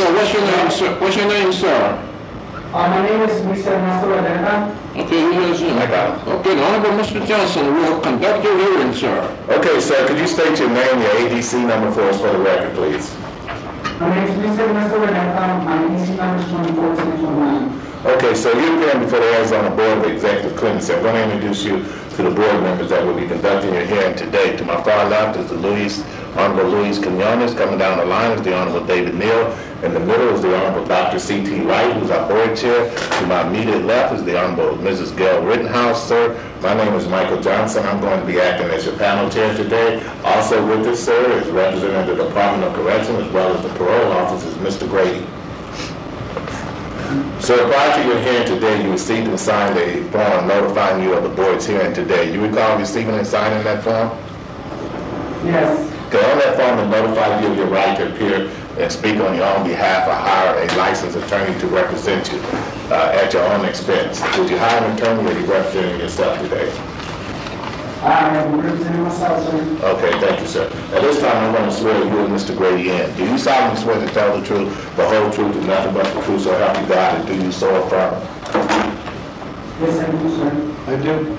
sir, what's your name, sir? What's your name, sir? My name is Mr. Ernesto Valenta. Okay, yes, I got it. okay, the Honorable Mr. Johnson will conduct your hearing, sir. Okay, sir, could you state your name, your ADC number for us for the record, please? My name is Mr. Ernesto Valenta. My EC number is 241029. Okay, so you're appearing before the Arizona Board of Executive Clemency. I'm going to introduce you to the board members that will be conducting your hearing today. To my far left is the Honorable Luis Quinones. Coming down the line is the Honorable David Neal. In the middle is the Honorable Dr. C.T. Wright, who's our board chair. To my immediate left is the Honorable Mrs. Gail Rittenhouse, sir. My name is Michael Johnson. I'm going to be acting as your panel chair today. Also with us, sir, is representing the Department of Correction as well as the parole office is Mr. Grady. So prior to your hearing today, you received and signed a form notifying you of the board's hearing today. You recall receiving and signing that form? Yes. Okay, on that form, it notified you of your right to appear and speak on your own behalf or hire a licensed attorney to represent you at your own expense. Would you hire an attorney or are you representing yourself today? I am representing myself, sir. Okay, thank you, sir. At this time, I'm going to swear you and Mr. Grady in. Do you solemnly swear to tell the truth, the whole truth, and nothing but the truth, so help you God, and do you so affirm? Yes, I do, sir. I do.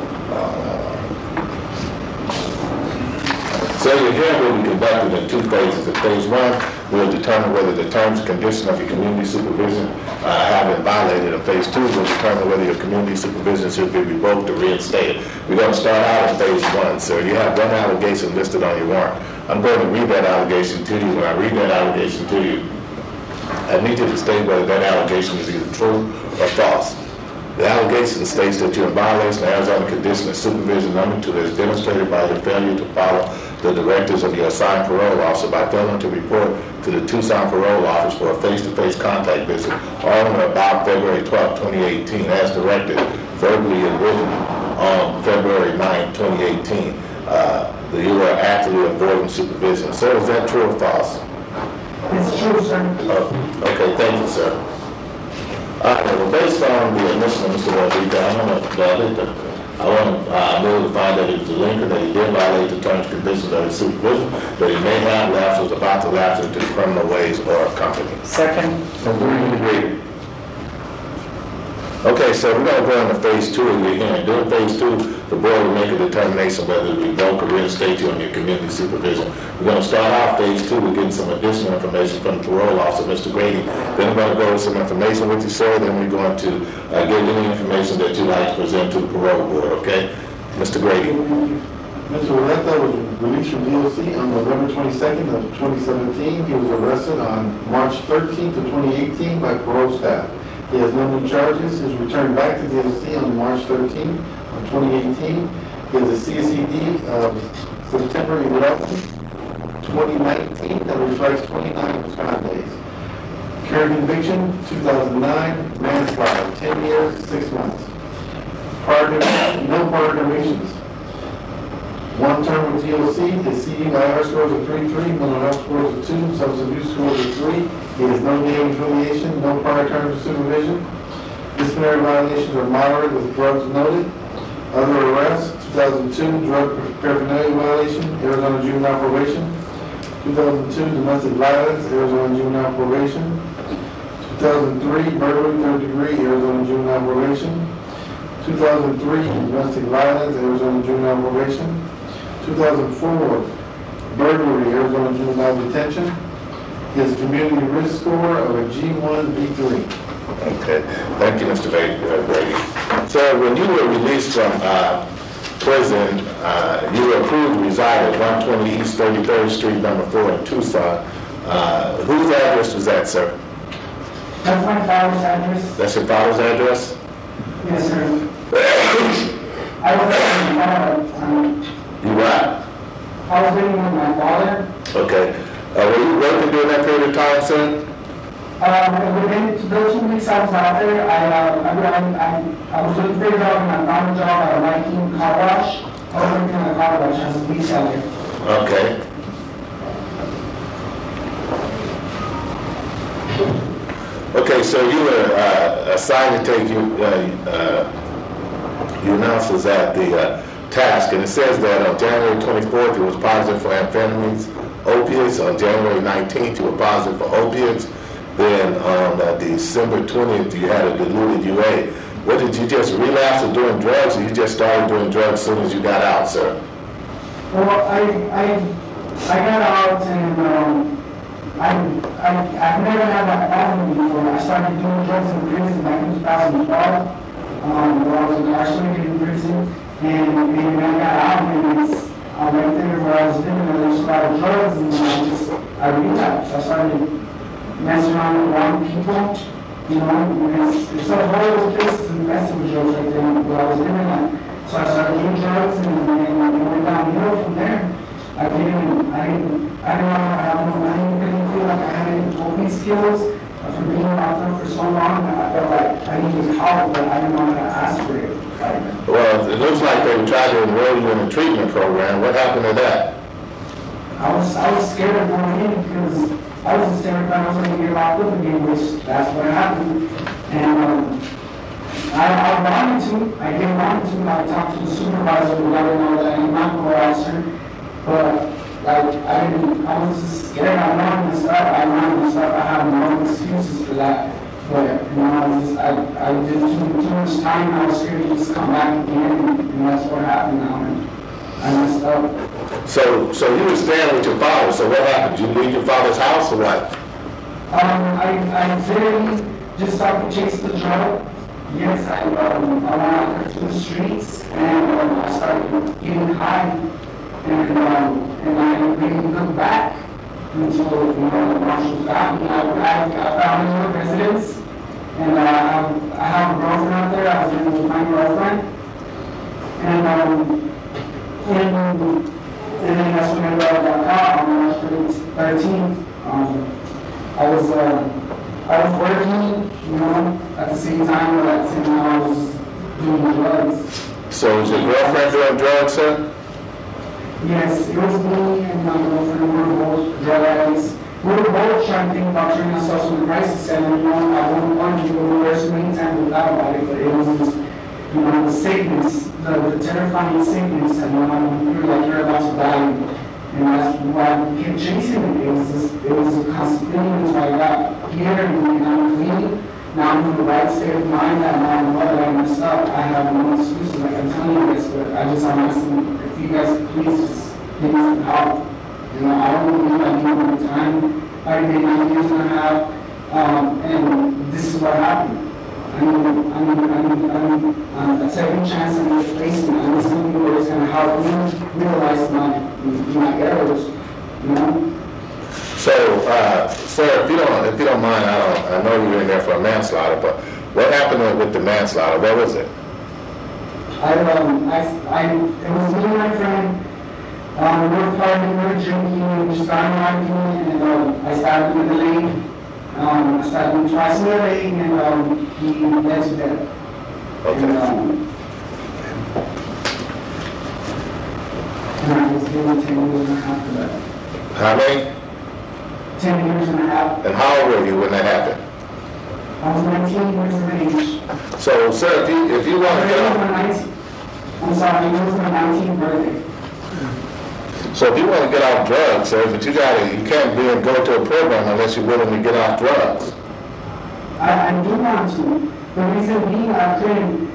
So your hearing will be conducted in two phases. In phase one, we'll determine whether the terms and conditions of your community supervision have been violated. In phase two, we'll determine whether your community supervision should be revoked or reinstated. We're going to start out in phase one, sir. You have one allegation listed on your warrant. I'm going to read that allegation to you. When I read that allegation to you, I need you to state whether that allegation is either true or false. The allegation states that you're in violation of Arizona Condition of Supervision number 2 as demonstrated by your failure to follow the directives of your assigned parole officer by failing to report to the Tucson Parole Office for a face-to-face contact visit on or about February 12, 2018 as directed, verbally and written on February 9, 2018. That you were actively avoiding supervision. Sir, is that true or false? It's true, sir. Okay, thank you, sir. Well, based on the admission of Mr. Rodriguez, I want to move to find that he was delinquent, that he did violate the terms and conditions of his supervision, that he may have lapsed, was about to lapse into criminal ways or company. Second. Agreed. Okay, so we're going to go into phase two of your hearing. During phase two, the board will make a determination whether to revoke or reinstate you on your community supervision. We're going to start off phase two with getting some additional information from the parole officer, Mr. Grady. Then we're going to go over some information with you, sir. Then we're going to get any information that you'd like to present to the parole board, okay? Mr. Grady. Mr. Valenta was released from DOC on November 22nd of 2017. He was arrested on March 13th of 2018 by parole staff. He has no new charges. He was returned back to DOC on March 13th of 2018. He has a CSED of September 11th, 2019 that reflects 29 crime days. Current conviction, 2009, manslaughter, 10 years, 6 months. No prior convictions. One term with DOC, his CDIR scores are 3.3, mental health scores are 2, substance abuse scores are 3. He has no gang affiliation, no prior terms of supervision. Disciplinary violations are moderate with drugs noted. Other arrests, 2002, drug paraphernalia violation, Arizona juvenile probation. 2002, domestic violence, Arizona juvenile probation. 2003, burglary, 3rd degree, Arizona juvenile probation. 2003, domestic violence, Arizona juvenile probation. 2004, burglary, Arizona juvenile detention. He has a community risk score of a G1, B3. Okay, thank you, Mr. Brady. So when you were released from prison, you were approved to reside at 120 East 33rd Street, number 4 in Tucson. Whose address was that, sir? That's my father's address. That's your father's address? Yes, sir. I was living with my father. You what? I was living with my father. Okay. Were you working during that period of time, sir? Within those 2 weeks I was out there, I was looking for a job and I found a job at a Viking car wash. I was working in a car wash as a reseller. Okay. Okay, so you were assigned to take you announced was at the task, and it says that on January 24th, you was positive for amphetamines, opiates. On January 19th, you were positive for opiates. Then on December 20th, you had a diluted UA. What, did you just relapse of doing drugs, or you just started doing drugs as soon as you got out, sir? Well, I got out and I've never had that problem before. I started doing drugs in prison back in 2012. Where I was incarcerated in prison, and I got out and it's right there where I was living. There was a lot of drugs, and I relapsed. I started messing around with wrong people. You know, it's a horrible place to mess with drugs right there where I was living at. So I started doing drugs and it went downhill from there. I didn't really feel like I had any coping skills for being out there for so long. I felt like I needed help, but I didn't know how to ask for it. Well, it looks like they tried to enroll you in a treatment program. What happened to that? I was scared of going in because I was terrified I was going to get locked up again, which that's what happened. And I wanted to. I didn't want to. I talked to the supervisor who let her know that I'm not going to officer. But I was just scared. I wanted to start. I have no excuses for that. But I did too much time. I was scared to just come back again, and that's what happened now. And I messed up. So you were staying with your father. So what happened? Did you leave your father's house or what? I literally just started to chase the drug. Yes, I went out to the streets and I started getting high. And I didn't look back until the marshals got me. I found a new residence, and I have a girlfriend out there. I was living with my girlfriend, and then that's when I got caught on March 13th. I was working, at the same time, but at the same time I was doing drugs. So was your girlfriend doing drugs, sir? Yes, it was me and my girlfriend. We were both drug addicts. We were both trying to think about turning ourselves from the crisis center. At one point, we were so many times we thought about it, but it was just, the sickness, the terrifying sickness, and you feel like you're about to die. And that's why we kept chasing it. It was a constant thing. That's why I got here and I'm clean. Now I'm in the right state of mind that I'm what I messed up. I have no excuses. Like I'm telling you this, but I'm asking if you guys please just give me some help. I don't believe I need more time. I did 9 years and a half, and this is what happened. A second chance and replacement. I need something that's going to help me realize my errors. So, sir, if you don't mind, I know you were in there for a manslaughter, but what happened with the manslaughter? What was it? It was me and my friend. We were partying, we were drinking, we started arguing, and I started with the lane. I started with twice in the lane, and he led to death. Okay. And I was given 10 years and a half for that. How many? 10 years and a half. And how old were you when that happened? I was 19 years of age. So, sir, if you want to get off... I'm sorry, it was my 19th birthday. So if you want to get off drugs, sir, but you can't go to a program unless you're willing to get off drugs. I do want to. The reason being I couldn't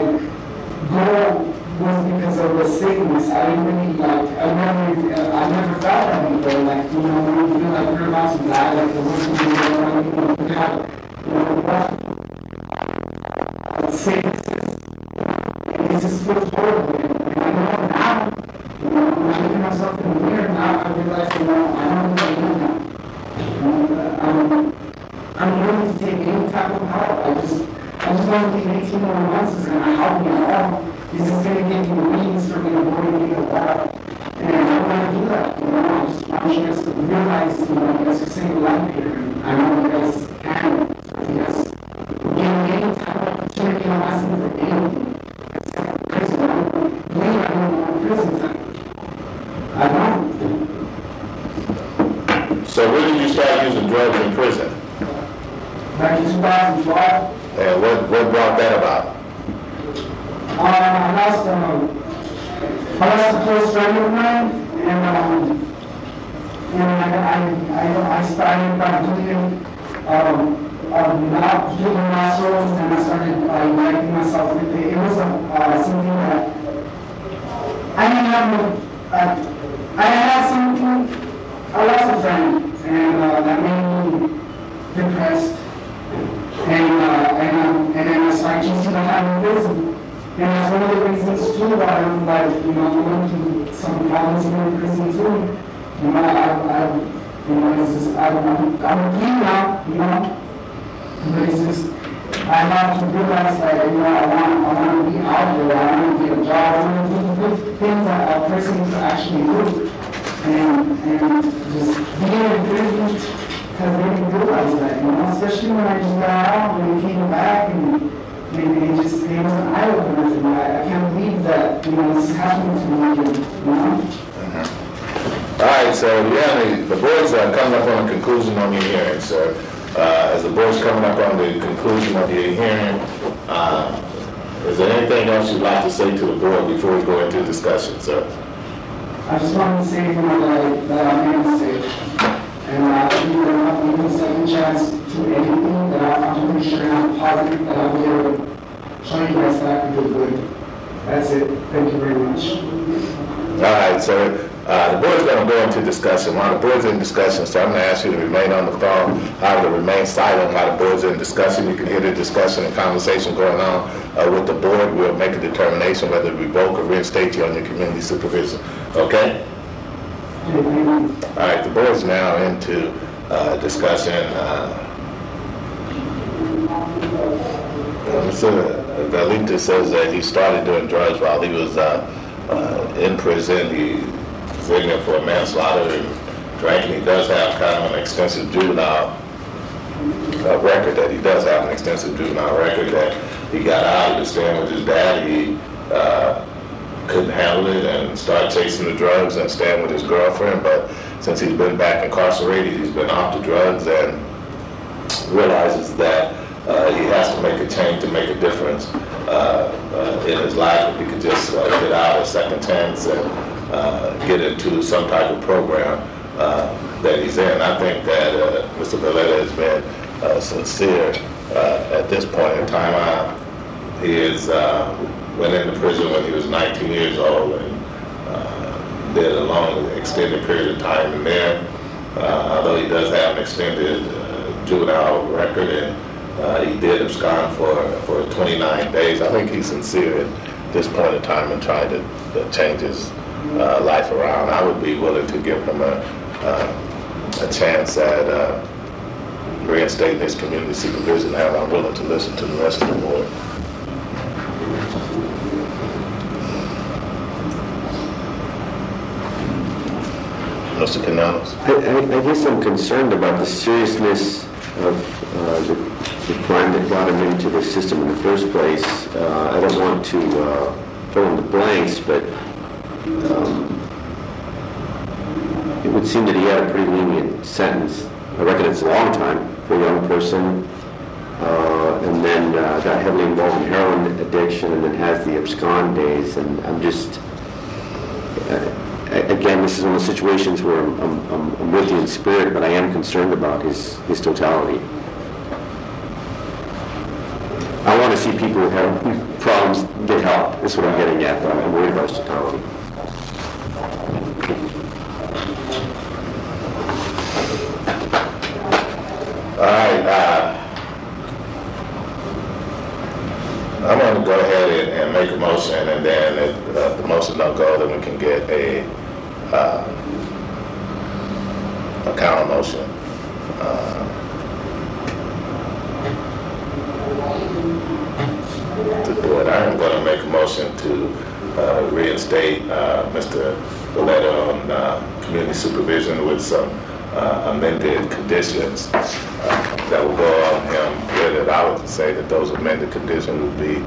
go was because of the sickness. I didn't really I never felt that before. When you feel like you're about to die, the worst thing you have, sickness. It just feels horrible. And I know now, when I look at myself in the mirror now, I realize, I don't know what I do now. I'm willing to take any type of help. I just want to take 18 more months is going to help me at all. It's just going to give me means for me to go and get a while. And I don't want to do that. I just want you guys to realize, there's a single life here. I know you guys can. So you guys give me any type of opportunity. I'm asking for anything. Prison. I don't want prison time. I don't. So when did you start using drugs in prison? Back in 2012. And what brought that about? I lost a close friend of mine, and I started by doing not doing muscles, and I started injecting myself with it. It was something that I didn't have. I had something. I lost a friend, and that made me depressed. And then I started chasing the time in prison. And that's one of the reasons too why I'm like, going to some problems in prison too. It's just, I'm clean now, but it's just, I have to realize that, I want to be out there, I want to get a job, I want to do the good things that a person can actually do. And just being in prison has made me realize that, especially when I just got out, when I came back, and it was an eye-opener for me. I can't believe that, this is happening to me, All right, so the board's coming up on a conclusion on your hearing, sir. As the board's coming up on the conclusion of your hearing, is there anything else you'd like to say to the board before we go into discussion, sir? I just want to say, that I made a mistake. And I'll give you a second chance to anything that I'm pretty sure I'm positive that I'll be able to show you guys that I can do good. That's it. Thank you very much. All right, so the board's going to go into discussion. While the board's in discussion, so I'm going to ask you to remain on the phone, to remain silent while the board's in discussion. You can hear the discussion and conversation going on with the board. We'll make a determination whether to revoke or reinstate you on your community supervision. Okay? All right, the board's now into discussion. Mr. Valita says that he started doing drugs while he was in prison. He was in there for manslaughter and drinking. He does have kind of an extensive juvenile record. That he does have an extensive juvenile record. That he got out, he was staying with his dad. He couldn't handle it and started chasing the drugs and staying with his girlfriend. But since he's been back incarcerated, he's been off the drugs and realizes that he has to make a change to make a difference in his life. If he could just get out a second chance and get into some type of program that he's in. I think that Mr. Valletta has been sincere at this point in time. He is went into prison when he was 19 years old and did a long, extended period of time in there. Although he does have an extended juvenile record, and he did abscond for 29 days. I think he's sincere at this point in time in trying to change his life around. I would be willing to give him a chance at reinstating his community supervision, and I'm willing to listen to the rest of the board. Mr. Canales? I guess I'm concerned about the seriousness of the crime that got him into the system in the first place. I don't want to fill in the blanks, but it would seem that he had a pretty lenient sentence. I reckon it's a long time for a young person, and then got heavily involved in heroin addiction, and then has the abscond days. And I'm just, again, this is one of the situations where I'm with you in spirit, but I am concerned about his totality. I want to see people who have problems get help. That's what I'm getting at, but I'm worried about his totality. All right, I'm going to go ahead and make a motion, and then if the motion don't go, then we can get a counter motion. To do it, I'm going to make a motion to reinstate Mr. Valletta on community supervision with some amended conditions that will go on him. That I would say that those amended conditions would be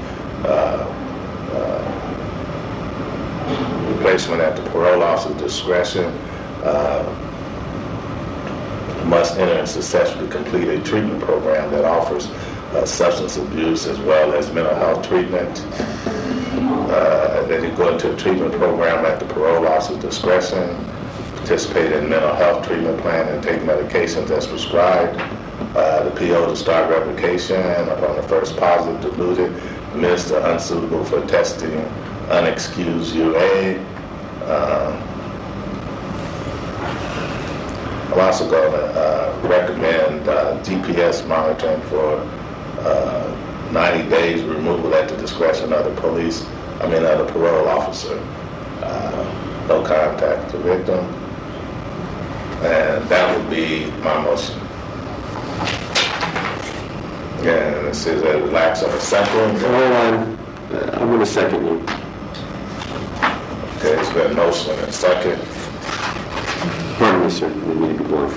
replacement at the parole officer's discretion, must enter and successfully complete a treatment program that offers substance abuse as well as mental health treatment. Then you go into a treatment program at the parole officer's discretion, participate in mental health treatment plan and take medications as prescribed, the PO to start revocation upon the first positive diluted, missed or unsuitable for testing, unexcused UA. I'm also going to recommend GPS monitoring for 90 days, removal at the discretion of the of the parole officer. No contact to victim. And that would be my motion. And it says that relax on a second. Hold on. I'm going to second you. Okay, it's been a motion and a second. Pardon me, sir. I didn't mean to be blunt.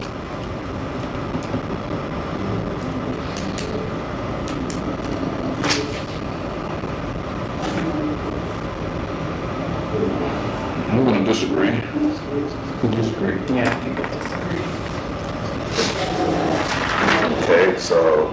I'm going to disagree. Yeah, I think it's Okay, so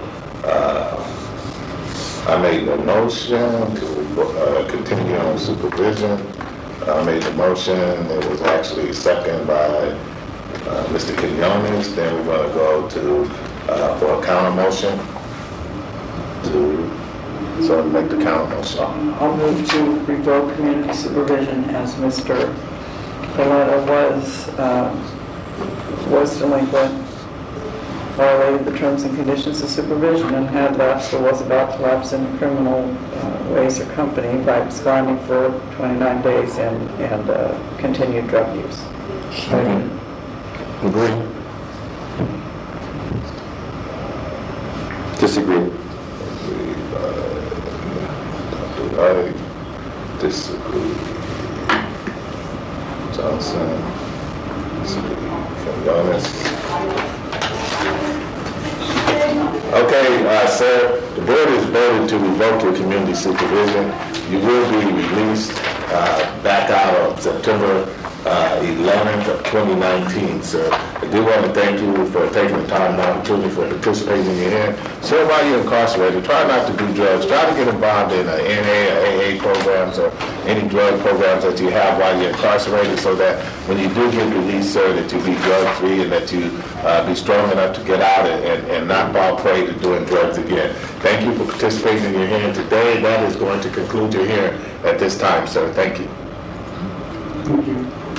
I made the motion to continue on supervision. I made the motion. It was actually seconded by Mr. Quinones. Then we're going to go to for a counter motion so make the counter motion. I'll move to revoke community supervision as Mr. Coletta was delinquent, violated the terms and conditions of supervision, and had lapsed or was about to lapse in criminal ways or company by absconding for 29 days and continued drug use. Second. Agree. Disagree. I disagree. Johnson. Quinones. Okay, sir, the board is voted to revoke your community supervision. You will be released back out on September 11th of 2019, sir. I do want to thank you for taking the time and opportunity for participating in your hearing. Sir, while you're incarcerated, try not to do drugs. Try to get involved in NA or AA programs or any drug programs that you have while you're incarcerated, so that when you do get released, sir, that you be drug-free and that you be strong enough to get out and not fall prey to doing drugs again. Thank you for participating in your hearing today. That is going to conclude your hearing at this time, sir. Thank you. Thank you.